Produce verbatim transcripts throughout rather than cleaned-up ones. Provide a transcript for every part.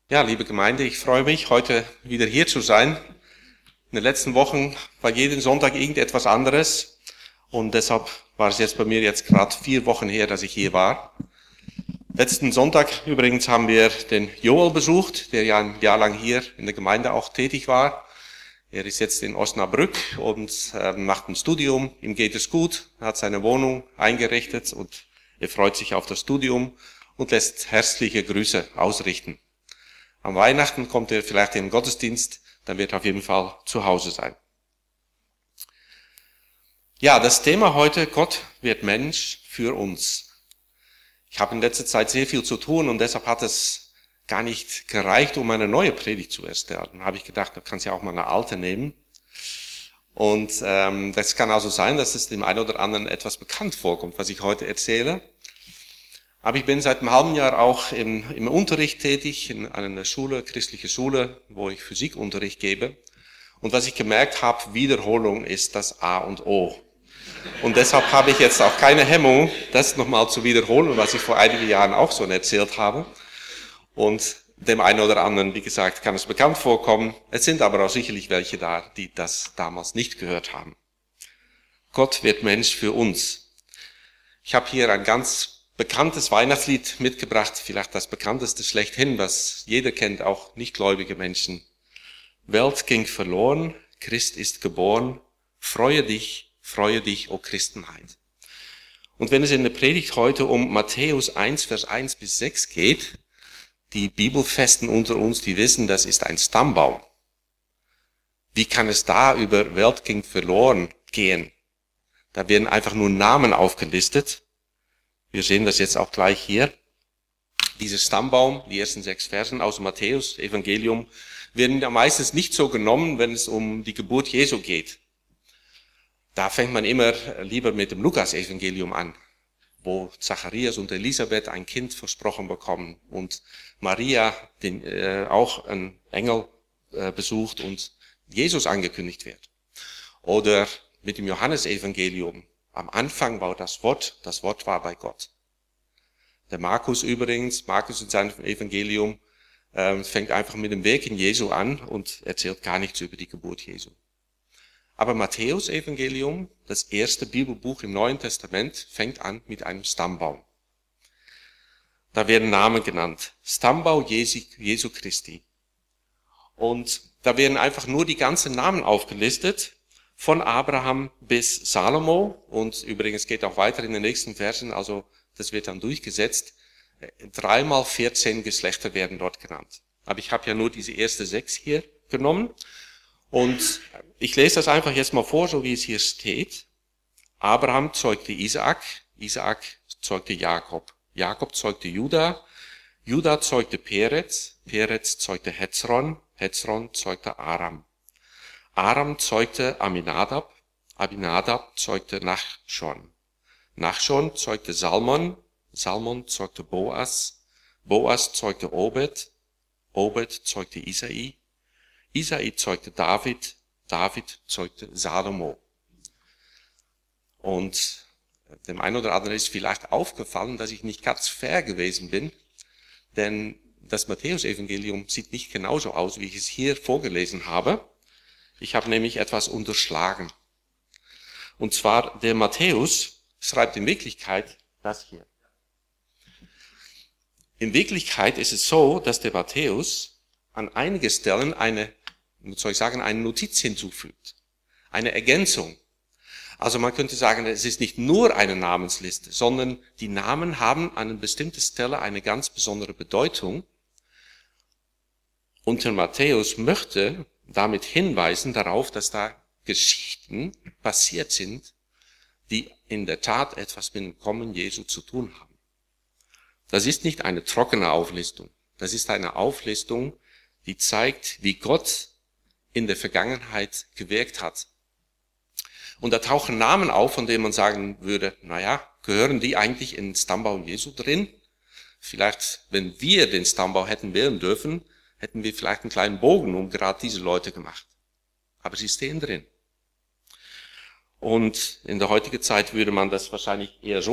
Ja, liebe Gemeinde, ich freue mich, heute wieder hier zu sein. In den letzten Wochen war jeden Sonntag irgendetwas anderes und deshalb war es jetzt bei mir jetzt gerade vier Wochen her, dass ich hier war. Letzten Sonntag übrigens haben wir den Joel besucht, der ja ein Jahr lang hier in der Gemeinde auch tätig war. Er ist jetzt in Osnabrück und äh, macht ein Studium. Ihm geht es gut, er hat seine Wohnung eingerichtet und er freut sich auf das Studium und lässt herzliche Grüße ausrichten. Am Weihnachten kommt er vielleicht in den Gottesdienst, dann wird er auf jeden Fall zu Hause sein. Ja, das Thema heute, Gott wird Mensch für uns. Ich habe in letzter Zeit sehr viel zu tun und deshalb hat es gar nicht gereicht, um eine neue Predigt zu erstellen. Dann habe ich gedacht, da kannst du ja auch mal eine alte nehmen. Und ähm, das kann also sein, dass es dem einen oder anderen etwas bekannt vorkommt, was ich heute erzähle. Aber ich bin seit einem halben Jahr auch im, im Unterricht tätig, in einer Schule, christliche Schule, wo ich Physikunterricht gebe. Und was ich gemerkt habe, Wiederholung ist das A und O. Und deshalb habe ich jetzt auch keine Hemmung, das nochmal zu wiederholen, was ich vor einigen Jahren auch so erzählt habe. Und dem einen oder anderen, wie gesagt, kann es bekannt vorkommen. Es sind aber auch sicherlich welche da, die das damals nicht gehört haben. Gott wird Mensch für uns. Ich habe hier ein ganz bekanntes Weihnachtslied mitgebracht, vielleicht das bekannteste schlechthin, was jeder kennt, auch nichtgläubige Menschen. Welt ging verloren, Christ ist geboren, freue dich, freue dich, o Christenheit. Und wenn es in der Predigt heute um Matthäus eins, Vers eins bis sechs geht, die Bibelfesten unter uns, die wissen, das ist ein Stammbaum. Wie kann es da über Welt ging verloren gehen? Da werden einfach nur Namen aufgelistet. Wir sehen das jetzt auch gleich hier. Dieser Stammbaum, die ersten sechs Versen aus dem Matthäus-Evangelium, werden ja meistens nicht so genommen, wenn es um die Geburt Jesu geht. Da fängt man immer lieber mit dem Lukas-Evangelium an, wo Zacharias und Elisabeth ein Kind versprochen bekommen und Maria den, äh, auch einen Engel äh, besucht und Jesus angekündigt wird. Oder mit dem Johannes-Evangelium. Am Anfang war das Wort, das Wort war bei Gott. Der Markus übrigens, Markus in seinem Evangelium, äh, fängt einfach mit dem Weg in Jesu an und erzählt gar nichts über die Geburt Jesu. Aber Matthäus Evangelium, das erste Bibelbuch im Neuen Testament, fängt an mit einem Stammbaum. Da werden Namen genannt. Stammbaum Jesu, Jesu Christi. Und da werden einfach nur die ganzen Namen aufgelistet, von Abraham bis Salomo, und übrigens geht auch weiter in den nächsten Versen, also das wird dann durchgesetzt. Dreimal vierzehn Geschlechter werden dort genannt. Aber ich habe ja nur diese erste sechs hier genommen. Und ich lese das einfach jetzt mal vor, so wie es hier steht. Abraham zeugte Isaak, Isaak zeugte Jakob, Jakob zeugte Juda, Juda zeugte Perez, Perez zeugte Hezron, Hezron zeugte Aram. Aram zeugte Aminadab, Aminadab zeugte Nachschon. Nachschon zeugte Salmon, Salmon zeugte Boas, Boas zeugte Obed, Obed zeugte Isai, Isai zeugte David, David zeugte Salomo. Und dem einen oder anderen ist vielleicht aufgefallen, dass ich nicht ganz fair gewesen bin, denn das Matthäus-Evangelium sieht nicht genauso aus, wie ich es hier vorgelesen habe. Ich habe nämlich etwas unterschlagen. Und zwar, der Matthäus schreibt in Wirklichkeit das hier. In Wirklichkeit ist es so, dass der Matthäus an einigen Stellen eine, soll ich sagen, eine Notiz hinzufügt. Eine Ergänzung. Also man könnte sagen, es ist nicht nur eine Namensliste, sondern die Namen haben an einer bestimmten Stelle eine ganz besondere Bedeutung. Und der Matthäus möchte damit hinweisen darauf, dass da Geschichten passiert sind, die in der Tat etwas mit dem Kommen Jesu zu tun haben. Das ist nicht eine trockene Auflistung. Das ist eine Auflistung, die zeigt, wie Gott in der Vergangenheit gewirkt hat. Und da tauchen Namen auf, von denen man sagen würde, naja, gehören die eigentlich in den Stammbaum Jesu drin? Vielleicht, wenn wir den Stammbaum hätten wählen dürfen, hätten wir vielleicht einen kleinen Bogen um gerade diese Leute gemacht. Aber sie stehen drin. Und in der heutigen Zeit würde man das wahrscheinlich eher so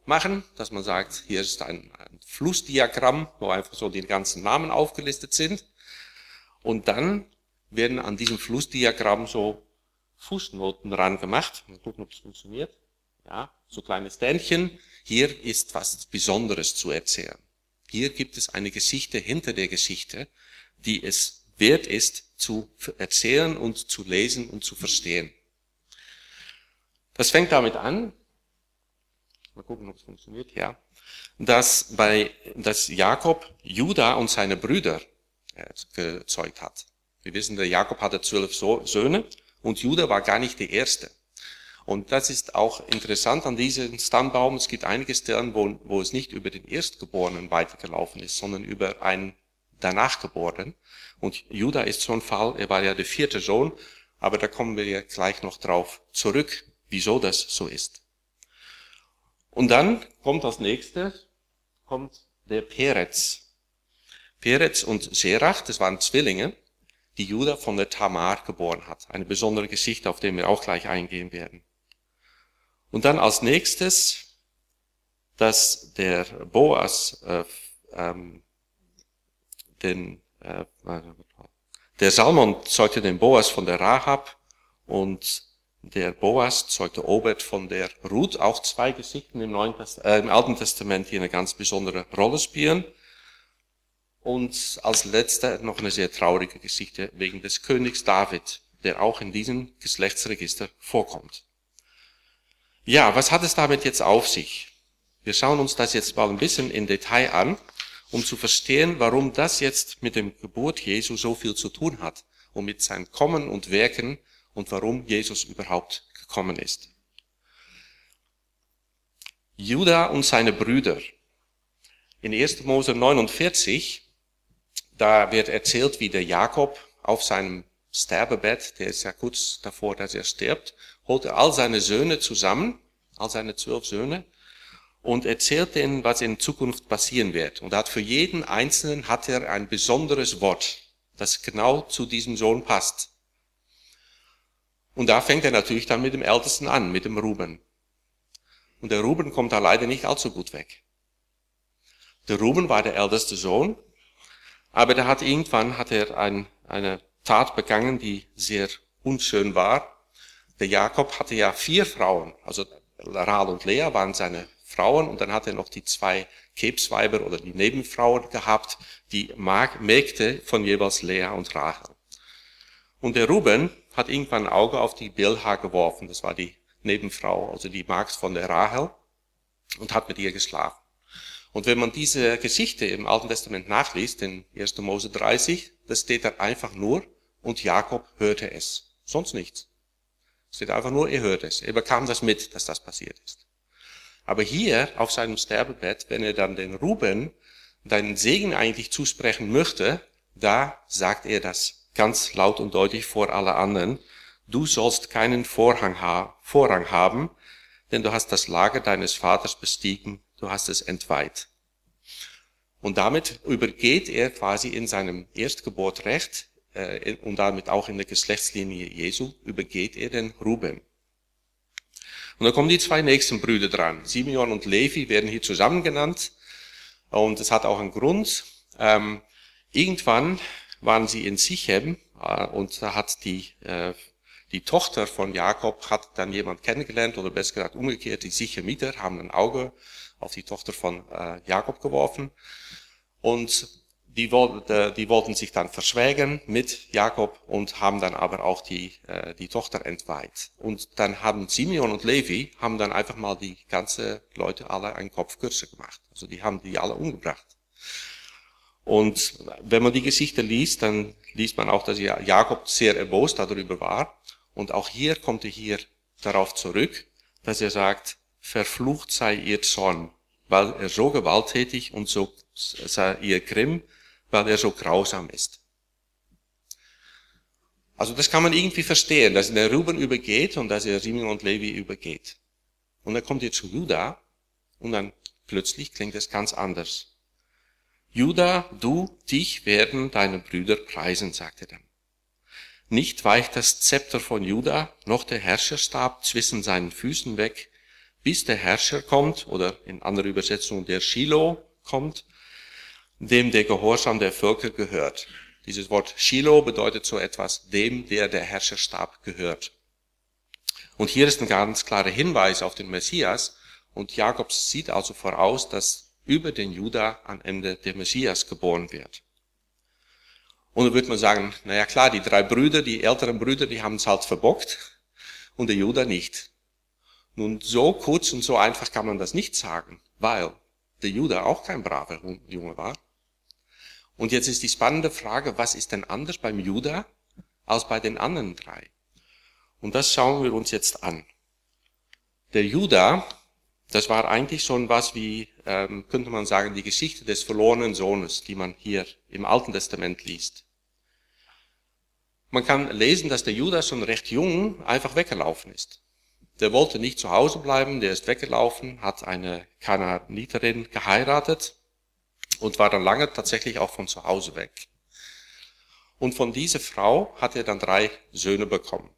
machen, dass man sagt, hier ist ein, ein Flussdiagramm, wo einfach so die ganzen Namen aufgelistet sind. Und dann werden an diesem Flussdiagramm so Fußnoten ran gemacht. Mal gucken, ob es funktioniert. Ja, so kleine Ständchen. Hier ist was Besonderes zu erzählen. Hier gibt es eine Geschichte hinter der Geschichte, die es wert ist zu erzählen und zu lesen und zu verstehen. Das fängt damit an, mal gucken, ob es funktioniert, ja, dass bei, dass Jakob Juda und seine Brüder gezeugt hat. Wir wissen, der Jakob hatte zwölf Söhne und Juda war gar nicht der erste. Und das ist auch interessant an diesem Stammbaum. Es gibt einige Stellen, wo, wo es nicht über den Erstgeborenen weitergelaufen ist, sondern über einen danach Geborenen. Und Juda ist so ein Fall, er war ja der vierte Sohn, aber da kommen wir ja gleich noch drauf zurück, wieso das so ist. Und dann kommt als nächstes, kommt der Peretz. Peretz und Serach, das waren Zwillinge, die Juda von der Tamar geboren hat. Eine besondere Geschichte, auf die wir auch gleich eingehen werden. Und dann als nächstes, dass der Boas, äh, ähm, den, äh, der Salmon zeugte den Boas von der Rahab und der Boas zeugte Obed von der Ruth. Auch zwei Geschichten im, Neuen Test- äh, im Alten Testament, die eine ganz besondere Rolle spielen. Und als letzter noch eine sehr traurige Geschichte wegen des Königs David, der auch in diesem Geschlechtsregister vorkommt. Ja, was hat es damit jetzt auf sich? Wir schauen uns das jetzt mal ein bisschen in Detail an, um zu verstehen, warum das jetzt mit dem Geburt Jesu so viel zu tun hat und mit seinem Kommen und Wirken und warum Jesus überhaupt gekommen ist. Juda und seine Brüder. In erster Mose neunundvierzig, da wird erzählt, wie der Jakob auf seinem Sterbebett, der ist ja kurz davor, dass er stirbt, holt er all seine Söhne zusammen, all seine zwölf Söhne, und erzählt denen, was in Zukunft passieren wird. Und hat für jeden Einzelnen hat er ein besonderes Wort, das genau zu diesem Sohn passt. Und da fängt er natürlich dann mit dem Ältesten an, mit dem Ruben. Und der Ruben kommt da leider nicht allzu gut weg. Der Ruben war der älteste Sohn, aber der hat irgendwann hat er ein, eine Tat begangen, die sehr unschön war. Der Jakob hatte ja vier Frauen, also Rahel und Lea waren seine Frauen, und dann hat er noch die zwei Kebsweiber oder die Nebenfrauen gehabt, die Mägde von jeweils Lea und Rachel. Und der Ruben hat irgendwann ein Auge auf die Bilha geworfen, das war die Nebenfrau, also die Magd von der Rachel, und hat mit ihr geschlafen. Und wenn man diese Geschichte im Alten Testament nachliest, in erster Mose dreißig, das steht da einfach nur, und Jakob hörte es. Sonst nichts. Es steht einfach nur, er hörte es. Er bekam das mit, dass das passiert ist. Aber hier, auf seinem Sterbebett, wenn er dann den Ruben deinen Segen eigentlich zusprechen möchte, da sagt er das ganz laut und deutlich vor alle anderen. Du sollst keinen Vorhang ha- Vorrang haben, denn du hast das Lager deines Vaters bestiegen, du hast es entweiht. Und damit übergeht er quasi in seinem Erstgeburtrecht äh, und damit auch in der Geschlechtslinie Jesu, übergeht er den Ruben. Und dann kommen die zwei nächsten Brüder dran. Simeon und Levi werden hier zusammen genannt. Und es hat auch einen Grund. Ähm, irgendwann waren sie in Sichem äh, und da hat die äh, Die Tochter von Jakob hat dann jemand kennengelernt, oder besser gesagt umgekehrt, die Sichemiter haben ein Auge auf die Tochter von äh, Jakob geworfen. Und die, wollte, die wollten sich dann verschwägen mit Jakob und haben dann aber auch die, äh, die Tochter entweiht. Und dann haben Simeon und Levi haben dann einfach mal die ganze Leute alle einen Kopf kürzer gemacht. Also die haben die alle umgebracht. Und wenn man die Geschichte liest, dann liest man auch, dass Jakob sehr erbost darüber war. Und auch hier kommt er hier darauf zurück, dass er sagt, verflucht sei ihr Zorn, weil er so gewalttätig und so sei ihr Grimm, weil er so grausam ist. Also das kann man irgendwie verstehen, dass er Ruben übergeht und dass er Simeon und Levi übergeht. Und dann kommt er zu Juda und dann plötzlich klingt es ganz anders. Juda, du, dich werden deine Brüder preisen, sagt er dann. Nicht weicht das Zepter von Juda, noch der Herrscherstab zwischen seinen Füßen weg, bis der Herrscher kommt, oder in anderer Übersetzung der Shiloh kommt, dem der Gehorsam der Völker gehört. Dieses Wort Shiloh bedeutet so etwas, dem der der Herrscherstab gehört. Und hier ist ein ganz klarer Hinweis auf den Messias, und Jakob sieht also voraus, dass über den Juda am Ende der Messias geboren wird. Und dann würde man sagen, naja klar, die drei Brüder, die älteren Brüder, die haben es halt verbockt und der Juda nicht. Nun, so kurz und so einfach kann man das nicht sagen, weil der Juda auch kein braver Junge war. Und jetzt ist die spannende Frage, was ist denn anders beim Juda als bei den anderen drei? Und das schauen wir uns jetzt an. Der Juda, das war eigentlich schon was wie, ähm, könnte man sagen, die Geschichte des verlorenen Sohnes, die man hier im Alten Testament liest. Man kann lesen, dass der Juda schon recht jung einfach weggelaufen ist. Der wollte nicht zu Hause bleiben, der ist weggelaufen, hat eine Kanaaniterin geheiratet und war dann lange tatsächlich auch von zu Hause weg. Und von dieser Frau hat er dann drei Söhne bekommen.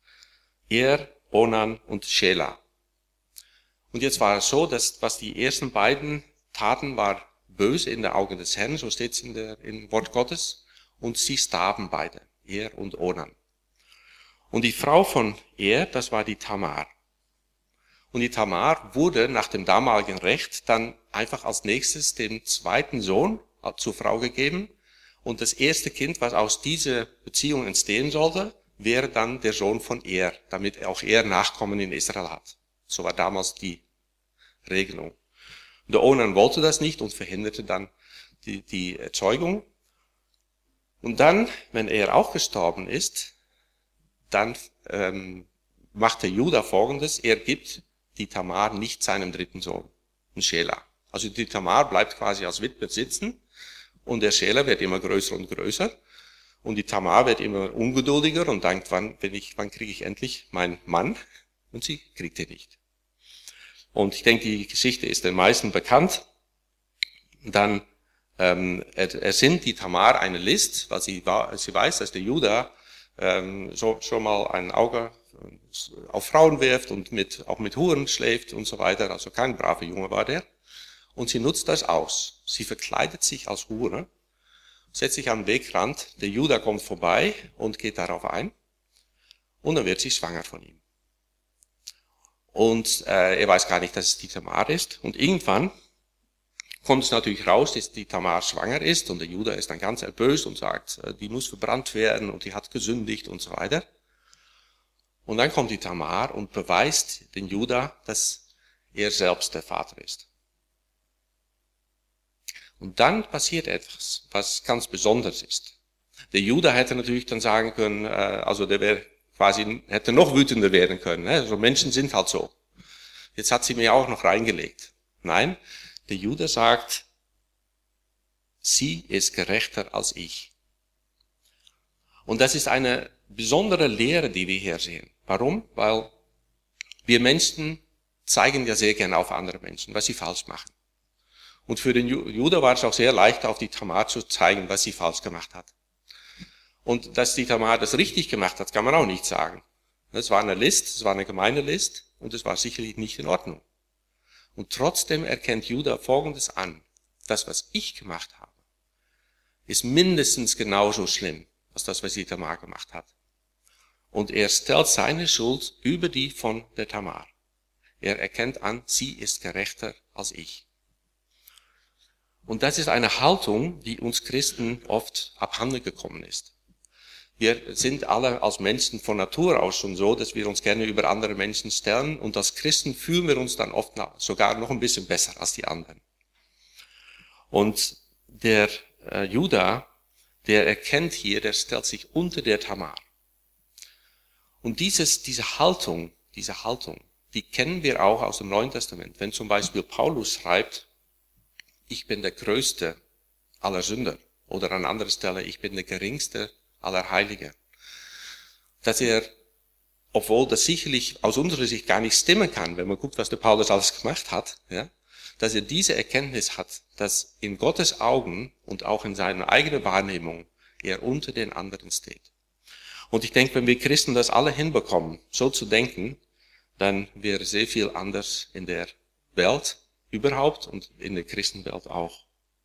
Er, Onan und Schela. Und jetzt war es so, dass was die ersten beiden taten, war böse in den Augen des Herrn, so steht es in der, im Wort Gottes, und sie starben beide, er und Onan. Und die Frau von er, das war die Tamar. Und die Tamar wurde nach dem damaligen Recht dann einfach als nächstes dem zweiten Sohn zur Frau gegeben. Und das erste Kind, was aus dieser Beziehung entstehen sollte, wäre dann der Sohn von er, damit auch er Nachkommen in Israel hat. So war damals die Regelung. Der Onan wollte das nicht und verhinderte dann die, die Erzeugung. Und dann, wenn er auch gestorben ist, dann ähm, macht der Juda Folgendes, er gibt die Tamar nicht seinem dritten Sohn, den Schela. Also die Tamar bleibt quasi als Witwe sitzen und der Schela wird immer größer und größer und die Tamar wird immer ungeduldiger und denkt, wann, wenn ich, wann kriege ich endlich meinen Mann? Und sie kriegt ihn nicht. Und ich denke, die Geschichte ist den meisten bekannt. Dann ähm, ersinnt die Tamar eine List, weil sie, sie weiß, dass der Juda ähm, so, schon mal ein Auge auf Frauen wirft und mit, auch mit Huren schläft und so weiter. Also kein braver Junge war der. Und sie nutzt das aus. Sie verkleidet sich als Hure, setzt sich am Wegrand, der Juda kommt vorbei und geht darauf ein. Und dann wird sie schwanger von ihm. Und äh, er weiß gar nicht, dass es die Tamar ist. Und irgendwann kommt es natürlich raus, dass die Tamar schwanger ist. Und der Juda ist dann ganz erböst und sagt, äh, die muss verbrannt werden und die hat gesündigt und so weiter. Und dann kommt die Tamar und beweist den Juda, dass er selbst der Vater ist. Und dann passiert etwas, was ganz besonders ist. Der Juda hätte natürlich dann sagen können, äh, also der wäre quasi, hätte noch wütender werden können. Ne? Also Menschen sind halt so. Jetzt hat sie mir auch noch reingelegt. Nein, der Juda sagt, sie ist gerechter als ich. Und das ist eine besondere Lehre, die wir hier sehen. Warum? Weil wir Menschen zeigen ja sehr gerne auf andere Menschen, was sie falsch machen. Und für den Juda war es auch sehr leicht, auf die Tamar zu zeigen, was sie falsch gemacht hat. Und dass die Tamar das richtig gemacht hat, kann man auch nicht sagen. Es war eine List, es war eine gemeine List und es war sicherlich nicht in Ordnung. Und trotzdem erkennt Juda Folgendes an. Das, was ich gemacht habe, ist mindestens genauso schlimm als das, was die Tamar gemacht hat. Und er stellt seine Schuld über die von der Tamar. Er erkennt an, sie ist gerechter als ich. Und das ist eine Haltung, die uns Christen oft abhanden gekommen ist. Wir sind alle als Menschen von Natur aus schon so, dass wir uns gerne über andere Menschen stellen und als Christen fühlen wir uns dann oft sogar noch ein bisschen besser als die anderen. Und der äh, Juda, der erkennt hier, der stellt sich unter der Tamar. Und dieses, diese Haltung, diese Haltung, die kennen wir auch aus dem Neuen Testament. Wenn zum Beispiel Paulus schreibt, ich bin der größte aller Sünder, oder an anderer Stelle, ich bin der geringste aller Heilige. Dass er, obwohl das sicherlich aus unserer Sicht gar nicht stimmen kann, wenn man guckt, was der Paulus alles gemacht hat, ja, dass er diese Erkenntnis hat, dass in Gottes Augen und auch in seiner eigenen Wahrnehmung er unter den anderen steht. Und ich denke, wenn wir Christen das alle hinbekommen, so zu denken, dann wäre sehr viel anders in der Welt überhaupt und in der Christenwelt auch.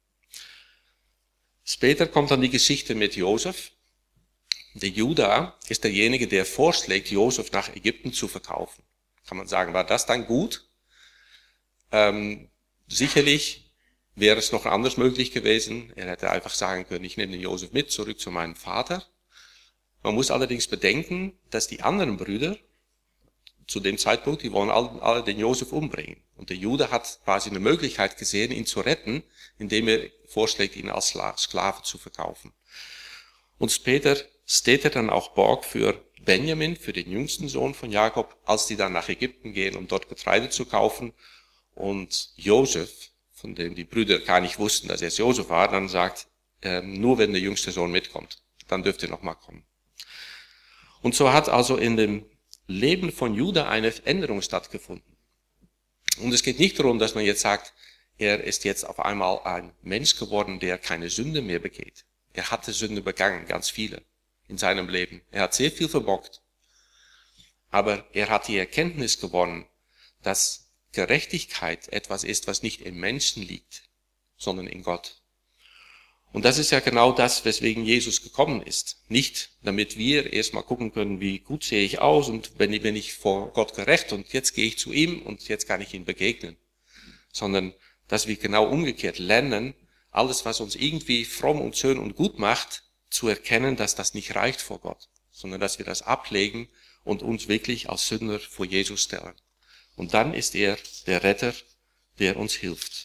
Später kommt dann die Geschichte mit Josef. Der Juda ist derjenige, der vorschlägt, Josef nach Ägypten zu verkaufen. Kann man sagen, war das dann gut? Ähm, sicherlich wäre es noch anders möglich gewesen. Er hätte einfach sagen können, ich nehme den Josef mit zurück zu meinem Vater. Man muss allerdings bedenken, dass die anderen Brüder zu dem Zeitpunkt, die wollen alle, alle den Josef umbringen. Und der Juda hat quasi eine Möglichkeit gesehen, ihn zu retten, indem er vorschlägt, ihn als Sklave zu verkaufen. Und später steht er dann auch Borg für Benjamin, für den jüngsten Sohn von Jakob, als die dann nach Ägypten gehen, um dort Getreide zu kaufen. Und Josef, von dem die Brüder gar nicht wussten, dass er es Josef war, dann sagt, äh, nur wenn der jüngste Sohn mitkommt, dann dürft ihr noch mal kommen. Und so hat also in dem Leben von Juda eine Änderung stattgefunden. Und es geht nicht darum, dass man jetzt sagt, er ist jetzt auf einmal ein Mensch geworden, der keine Sünde mehr begeht. Er hatte Sünde begangen, ganz viele in seinem Leben. Er hat sehr viel verbockt. Aber er hat die Erkenntnis gewonnen, dass Gerechtigkeit etwas ist, was nicht im Menschen liegt, sondern in Gott. Und das ist ja genau das, weswegen Jesus gekommen ist. Nicht, damit wir erstmal gucken können, wie gut sehe ich aus und bin ich vor Gott gerecht und jetzt gehe ich zu ihm und jetzt kann ich ihm begegnen. Sondern, dass wir genau umgekehrt lernen, alles, was uns irgendwie fromm und schön und gut macht, zu erkennen, dass das nicht reicht vor Gott, sondern dass wir das ablegen und uns wirklich als Sünder vor Jesus stellen. Und dann ist er der Retter, der uns hilft.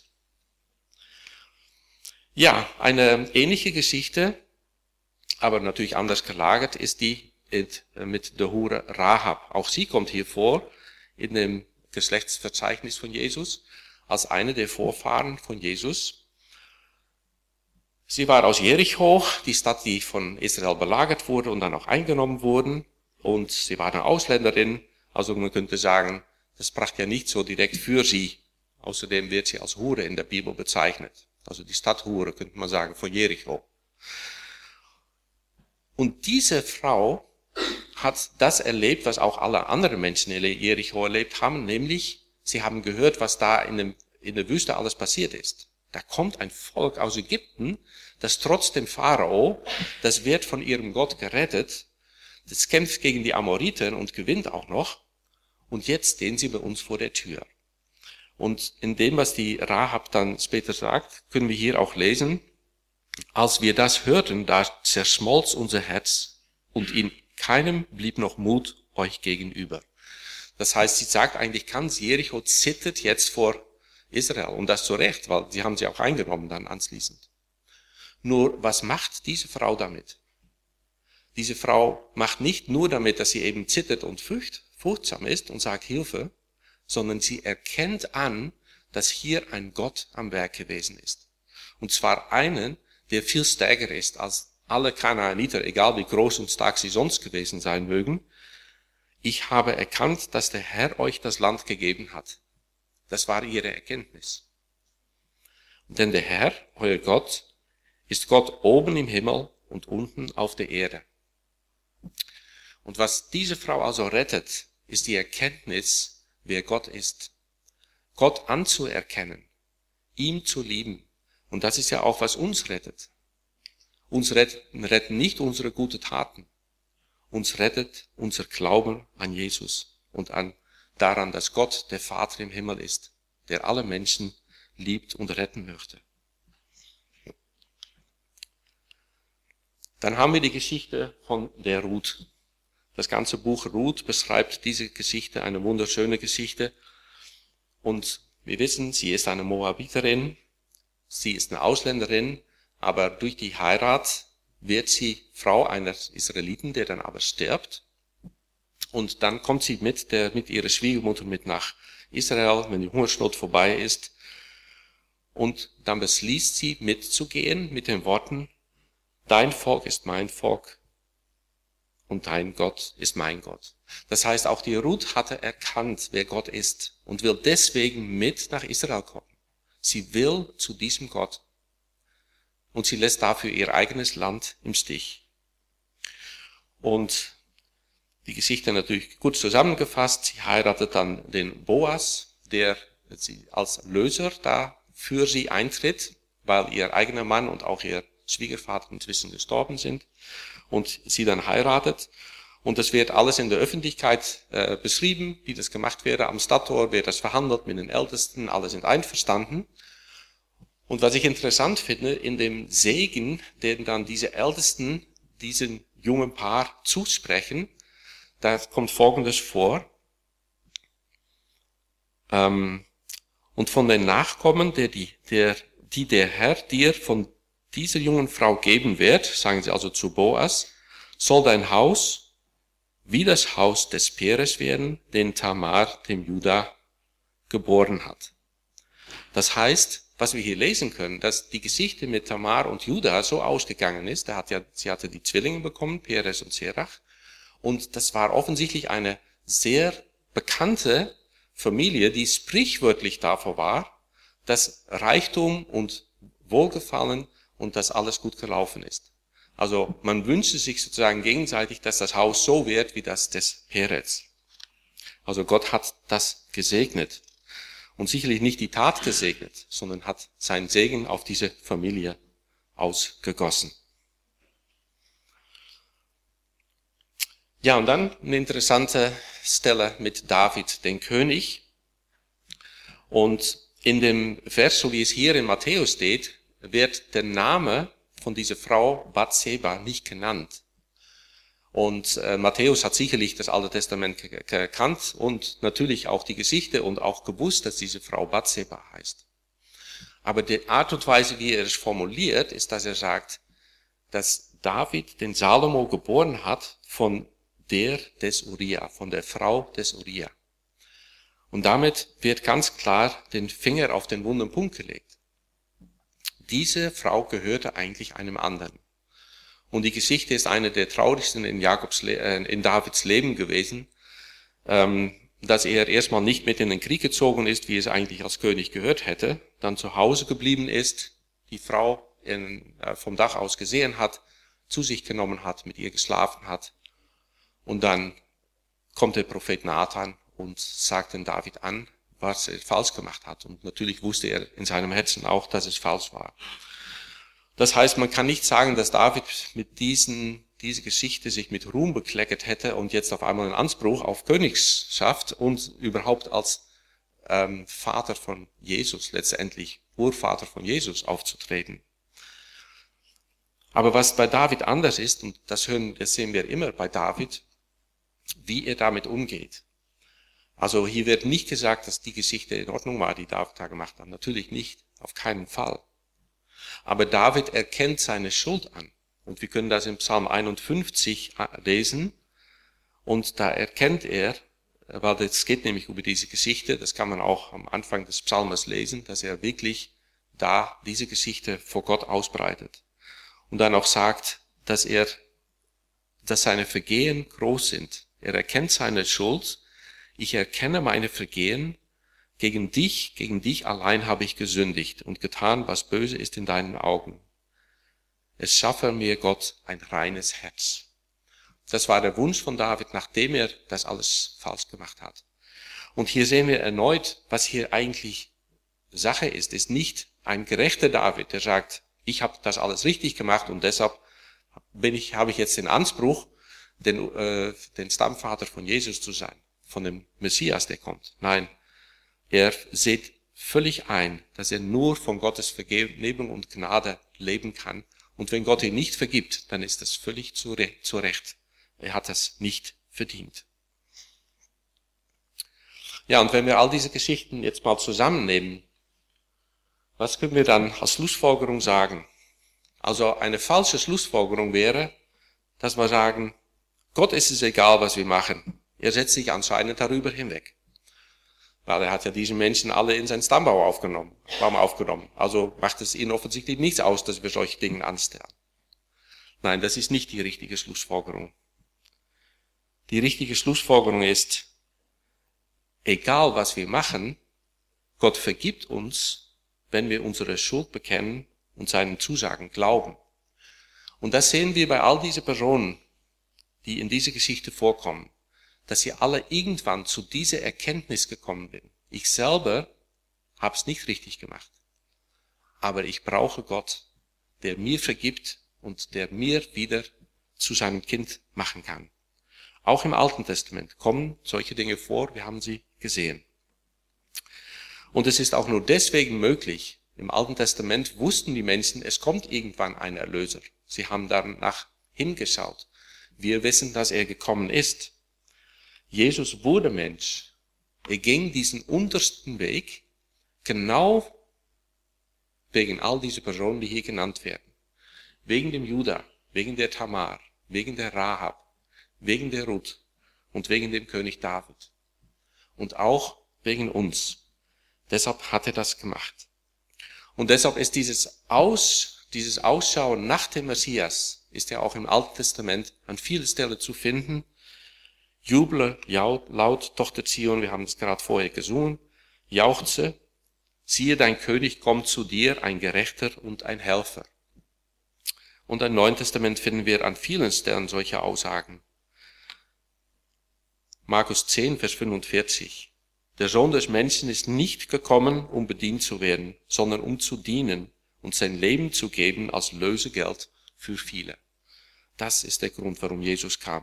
Ja, eine ähnliche Geschichte, aber natürlich anders gelagert, ist die mit der Hure Rahab. Auch sie kommt hier vor in dem Geschlechtsverzeichnis von Jesus als eine der Vorfahren von Jesus. Sie war aus Jericho, die Stadt, die von Israel belagert wurde und dann auch eingenommen wurde. Und sie war eine Ausländerin, also man könnte sagen, das sprach ja nicht so direkt für sie. Außerdem wird sie als Hure in der Bibel bezeichnet. Also die Stadt Hure, könnte man sagen, von Jericho. Und diese Frau hat das erlebt, was auch alle anderen Menschen in Jericho erlebt haben, nämlich sie haben gehört, was da in, dem, in der Wüste alles passiert ist. Da kommt ein Volk aus Ägypten, das trotz dem Pharao, das wird von ihrem Gott gerettet, das kämpft gegen die Amoriter und gewinnt auch noch. Und jetzt stehen sie bei uns vor der Tür. Und in dem, was die Rahab dann später sagt, können wir hier auch lesen, als wir das hörten, da zerschmolz unser Herz und in keinem blieb noch Mut euch gegenüber. Das heißt, sie sagt eigentlich, ganz Jericho zittert jetzt vor Israel. Und das zu Recht, weil sie haben sie auch eingenommen dann anschließend. Nur, was macht diese Frau damit? Diese Frau macht nicht nur damit, dass sie eben zittert und furcht, furchtsam ist und sagt Hilfe, sondern sie erkennt an, dass hier ein Gott am Werk gewesen ist. Und zwar einen, der viel stärker ist als alle Kanaaniter, egal wie groß und stark sie sonst gewesen sein mögen. Ich habe erkannt, dass der Herr euch das Land gegeben hat. Das war ihre Erkenntnis. Denn der Herr, euer Gott, ist Gott oben im Himmel und unten auf der Erde. Und was diese Frau also rettet, ist die Erkenntnis, wer Gott ist. Gott anzuerkennen, ihm zu lieben. Und das ist ja auch, was uns rettet. Uns retten, retten nicht unsere guten Taten. Uns rettet unser Glauben an Jesus und an daran, dass Gott der Vater im Himmel ist, der alle Menschen liebt und retten möchte. Dann haben wir die Geschichte von der Ruth. Das ganze Buch Ruth beschreibt diese Geschichte, eine wunderschöne Geschichte. Und wir wissen, sie ist eine Moabiterin, sie ist eine Ausländerin, aber durch die Heirat wird sie Frau eines Israeliten, der dann aber stirbt. Und dann kommt sie mit, der, mit ihrer Schwiegermutter mit nach Israel, wenn die Hungersnot vorbei ist. Und dann beschließt sie mitzugehen mit den Worten, dein Volk ist mein Volk. Und dein Gott ist mein Gott. Das heißt, auch die Ruth hatte erkannt, wer Gott ist und will deswegen mit nach Israel kommen. Sie will zu diesem Gott und sie lässt dafür ihr eigenes Land im Stich. Und die Geschichte natürlich kurz zusammengefasst. Sie heiratet dann den Boas, der als Löser da für sie eintritt, weil ihr eigener Mann und auch ihr Schwiegervater inzwischen gestorben sind und sie dann heiratet. Und das wird alles in der Öffentlichkeit äh, beschrieben, wie das gemacht wäre. Am Stadttor wird das verhandelt mit den Ältesten, alle sind einverstanden. Und was ich interessant finde, in dem Segen, den dann diese Ältesten diesem jungen Paar zusprechen, da kommt Folgendes vor. Ähm, und von den Nachkommen, der, die, der, die der Herr dir von dieser jungen Frau geben wird, sagen sie also zu Boas, soll dein Haus wie das Haus des Peres werden, den Tamar dem Juda geboren hat. Das heißt, was wir hier lesen können, dass die Geschichte mit Tamar und Juda so ausgegangen ist, da hat ja, sie hatte die Zwillinge bekommen, Peres und Serach, und das war offensichtlich eine sehr bekannte Familie, die sprichwörtlich davor war, dass Reichtum und Wohlgefallen und dass alles gut gelaufen ist. Also man wünschte sich sozusagen gegenseitig, dass das Haus so wird wie das des Peretz. Also Gott hat das gesegnet. Und sicherlich nicht die Tat gesegnet, sondern hat seinen Segen auf diese Familie ausgegossen. Ja, und dann eine interessante Stelle mit David, den König. Und in dem Vers, so wie es hier in Matthäus steht, wird der Name von dieser Frau Bathseba nicht genannt. Und äh, Matthäus hat sicherlich das Alte Testament gekannt und natürlich auch die Geschichte und auch gewusst, dass diese Frau Bathseba heißt. Aber die Art und Weise, wie er es formuliert, ist, dass er sagt, dass David den Salomo geboren hat von der des Uriah, von der Frau des Uriah. Und damit wird ganz klar den Finger auf den wunden Punkt gelegt. Diese Frau gehörte eigentlich einem anderen. Und die Geschichte ist eine der traurigsten in, Jakobs, in Davids Leben gewesen, dass er erstmal nicht mit in den Krieg gezogen ist, wie es eigentlich als König gehört hätte, dann zu Hause geblieben ist, die Frau in, vom Dach aus gesehen hat, zu sich genommen hat, mit ihr geschlafen hat. Und dann kommt der Prophet Nathan und sagt den David an, was er falsch gemacht hat. Und natürlich wusste er in seinem Herzen auch, dass es falsch war. Das heißt, man kann nicht sagen, dass David mit diesen, diese Geschichte sich mit Ruhm bekleckert hätte und jetzt auf einmal einen Anspruch auf Königschaft und überhaupt als ähm, Vater von Jesus, letztendlich Urvater von Jesus aufzutreten. Aber was bei David anders ist, und das, hören, das sehen wir immer bei David, wie er damit umgeht. Also hier wird nicht gesagt, dass die Geschichte in Ordnung war, die David da gemacht hat. Natürlich nicht, auf keinen Fall. Aber David erkennt seine Schuld an. Und wir können das im Psalm einundfünfzig lesen. Und da erkennt er, weil es geht nämlich über diese Geschichte, das kann man auch am Anfang des Psalmes lesen, dass er wirklich da diese Geschichte vor Gott ausbreitet. Und dann auch sagt, dass er, dass seine Vergehen groß sind. Er erkennt seine Schuld. Ich erkenne meine Vergehen. Gegen dich, gegen dich allein habe ich gesündigt und getan, was böse ist in deinen Augen. Es schaffe mir Gott ein reines Herz. Das war der Wunsch von David, nachdem er das alles falsch gemacht hat. Und hier sehen wir erneut, was hier eigentlich Sache ist, ist nicht ein gerechter David, der sagt, ich habe das alles richtig gemacht und deshalb bin ich, habe ich jetzt den Anspruch, den, äh, den Stammvater von Jesus zu sein, von dem Messias, der kommt. Nein. Er sieht völlig ein, dass er nur von Gottes Vergebung und Gnade leben kann. Und wenn Gott ihn nicht vergibt, dann ist das völlig zu Recht. Er hat das nicht verdient. Ja, und wenn wir all diese Geschichten jetzt mal zusammennehmen, was können wir dann als Schlussfolgerung sagen? Also eine falsche Schlussfolgerung wäre, dass wir sagen, Gott ist es egal, was wir machen. Er setzt sich anscheinend darüber hinweg. Weil er hat ja diese Menschen alle in seinen Stammbaum aufgenommen, Baum aufgenommen. Also macht es ihnen offensichtlich nichts aus, dass wir solche Dinge anstellen. Nein, das ist nicht die richtige Schlussfolgerung. Die richtige Schlussfolgerung ist, egal was wir machen, Gott vergibt uns, wenn wir unsere Schuld bekennen und seinen Zusagen glauben. Und das sehen wir bei all diesen Personen, die in dieser Geschichte vorkommen. dass sie alle irgendwann zu dieser Erkenntnis gekommen sind. Ich selber habe es nicht richtig gemacht. Aber ich brauche Gott, der mir vergibt und der mir wieder zu seinem Kind machen kann. Auch im Alten Testament kommen solche Dinge vor, wir haben sie gesehen. Und es ist auch nur deswegen möglich, im Alten Testament wussten die Menschen, es kommt irgendwann ein Erlöser. Sie haben danach hingeschaut. Wir wissen, dass er gekommen ist. Jesus wurde Mensch. Er ging diesen untersten Weg, genau wegen all dieser Personen, die hier genannt werden. Wegen dem Judah, wegen der Tamar, wegen der Rahab, wegen der Ruth und wegen dem König David. Und auch wegen uns. Deshalb hat er das gemacht. Und deshalb ist dieses Aus, dieses Ausschauen nach dem Messias, ist ja auch im Alten Testament an vielen Stellen zu finden. Juble laut, Tochter Zion, wir haben es gerade vorher gesungen. Jauchze, siehe, dein König kommt zu dir, ein Gerechter und ein Helfer. Und im Neuen Testament finden wir an vielen Stellen solche Aussagen. Markus zehn, Vers fünfundvierzig. Der Sohn des Menschen ist nicht gekommen, um bedient zu werden, sondern um zu dienen und sein Leben zu geben als Lösegeld für viele. Das ist der Grund, warum Jesus kam.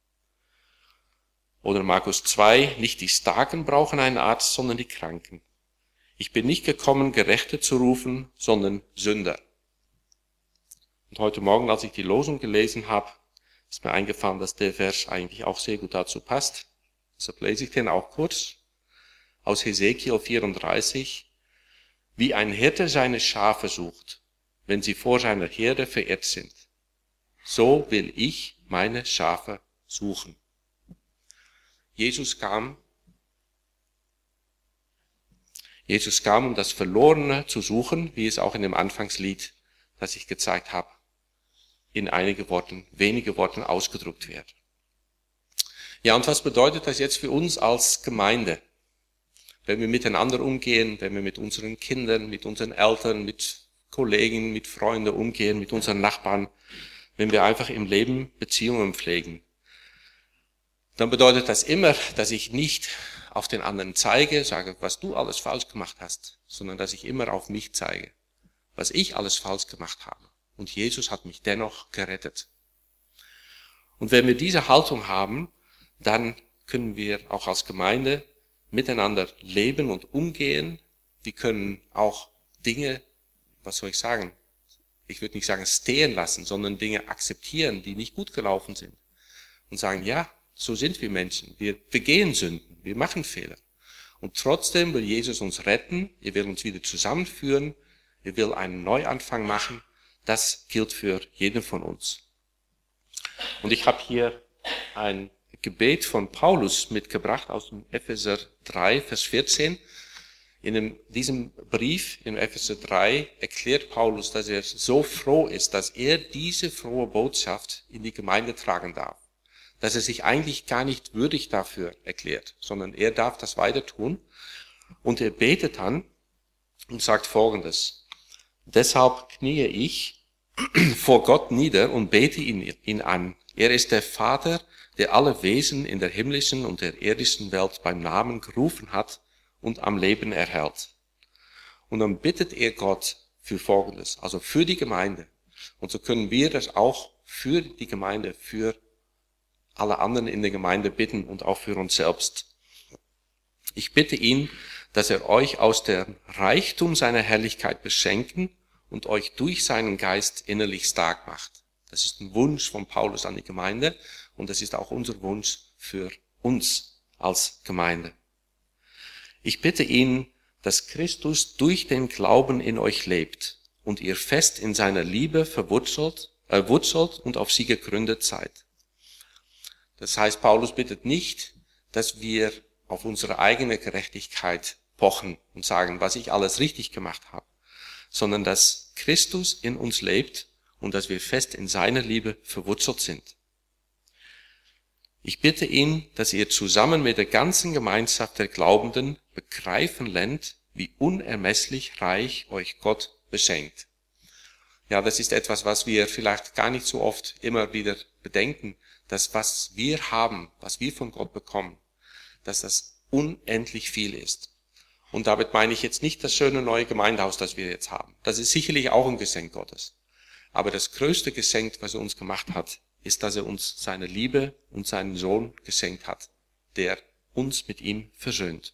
Oder Markus zwei, nicht die Starken brauchen einen Arzt, sondern die Kranken. Ich bin nicht gekommen, Gerechte zu rufen, sondern Sünder. Und heute Morgen, als ich die Losung gelesen habe, ist mir eingefallen, dass der Vers eigentlich auch sehr gut dazu passt. Deshalb lese ich den auch kurz. Aus Hesekiel vierunddreißig. Wie ein Hirte seine Schafe sucht, wenn sie vor seiner Herde verirrt sind. So will ich meine Schafe suchen. Jesus kam, Jesus kam, um das Verlorene zu suchen, wie es auch in dem Anfangslied, das ich gezeigt habe, in einige Worten, wenige Worten ausgedrückt wird. Ja, und was bedeutet das jetzt für uns als Gemeinde? Wenn wir miteinander umgehen, wenn wir mit unseren Kindern, mit unseren Eltern, mit Kollegen, mit Freunden umgehen, mit unseren Nachbarn, wenn wir einfach im Leben Beziehungen pflegen, dann bedeutet das immer, dass ich nicht auf den anderen zeige, sage, was du alles falsch gemacht hast, sondern dass ich immer auf mich zeige, was ich alles falsch gemacht habe. Und Jesus hat mich dennoch gerettet. Und wenn wir diese Haltung haben, dann können wir auch als Gemeinde miteinander leben und umgehen. Wir können auch Dinge, was soll ich sagen, ich würde nicht sagen stehen lassen, sondern Dinge akzeptieren, die nicht gut gelaufen sind. Und sagen, ja, so sind wir Menschen. Wir begehen Sünden, wir machen Fehler. Und trotzdem will Jesus uns retten, er will uns wieder zusammenführen, er will einen Neuanfang machen. Das gilt für jeden von uns. Und ich habe hier ein Gebet von Paulus mitgebracht aus dem Epheser drei, Vers vierzehn. In dem, diesem Brief, in Epheser drei, erklärt Paulus, dass er so froh ist, dass er diese frohe Botschaft in die Gemeinde tragen darf. Dass er sich eigentlich gar nicht würdig dafür erklärt, sondern er darf das weiter tun. Und er betet dann und sagt Folgendes. Deshalb kniee ich vor Gott nieder und bete ihn, ihn an. Er ist der Vater, der alle Wesen in der himmlischen und der irdischen Welt beim Namen gerufen hat und am Leben erhält. Und dann bittet er Gott für Folgendes, also für die Gemeinde. Und so können wir das auch für die Gemeinde, für alle anderen in der Gemeinde bitten und auch für uns selbst. Ich bitte ihn, dass er euch aus dem Reichtum seiner Herrlichkeit beschenken und euch durch seinen Geist innerlich stark macht. Das ist ein Wunsch von Paulus an die Gemeinde und das ist auch unser Wunsch für uns als Gemeinde. Ich bitte ihn, dass Christus durch den Glauben in euch lebt und ihr fest in seiner Liebe verwurzelt, äh, wurzelt und auf sie gegründet seid. Das heißt, Paulus bittet nicht, dass wir auf unsere eigene Gerechtigkeit pochen und sagen, was ich alles richtig gemacht habe, sondern dass Christus in uns lebt und dass wir fest in seiner Liebe verwurzelt sind. Ich bitte ihn, dass ihr zusammen mit der ganzen Gemeinschaft der Glaubenden begreifen lernt, wie unermesslich reich euch Gott beschenkt. Ja, das ist etwas, was wir vielleicht gar nicht so oft immer wieder bedenken, dass was wir haben, was wir von Gott bekommen, dass das unendlich viel ist. Und damit meine ich jetzt nicht das schöne neue Gemeindehaus, das wir jetzt haben. Das ist sicherlich auch ein Geschenk Gottes. Aber das größte Geschenk, was er uns gemacht hat, ist, dass er uns seine Liebe und seinen Sohn geschenkt hat, der uns mit ihm versöhnt.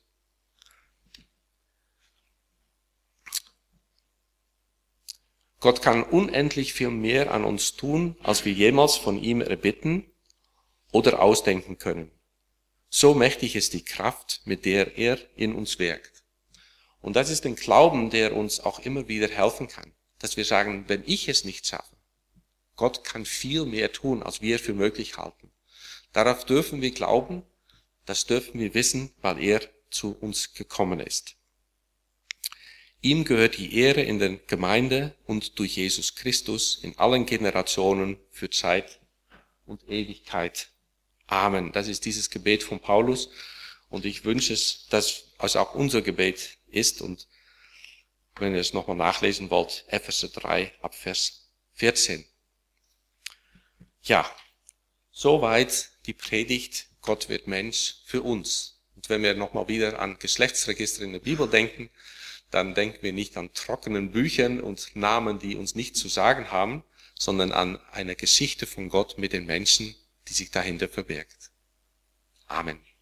Gott kann unendlich viel mehr an uns tun, als wir jemals von ihm erbitten oder ausdenken können. So mächtig ist die Kraft, mit der er in uns wirkt. Und das ist ein Glauben, der uns auch immer wieder helfen kann, dass wir sagen, wenn ich es nicht schaffe, Gott kann viel mehr tun, als wir für möglich halten. Darauf dürfen wir glauben, das dürfen wir wissen, weil er zu uns gekommen ist. Ihm gehört die Ehre in der Gemeinde und durch Jesus Christus in allen Generationen für Zeit und Ewigkeit. Amen. Das ist dieses Gebet von Paulus und ich wünsche es, dass es auch unser Gebet ist. Und wenn ihr es nochmal nachlesen wollt, Epheser drei ab Vers vierzehn. Ja, soweit die Predigt, Gott wird Mensch für uns. Und wenn wir nochmal wieder an Geschlechtsregister in der Bibel denken, dann denken wir nicht an trockenen Büchern und Namen, die uns nichts zu sagen haben, sondern an eine Geschichte von Gott mit den Menschen, die sich dahinter verbirgt. Amen.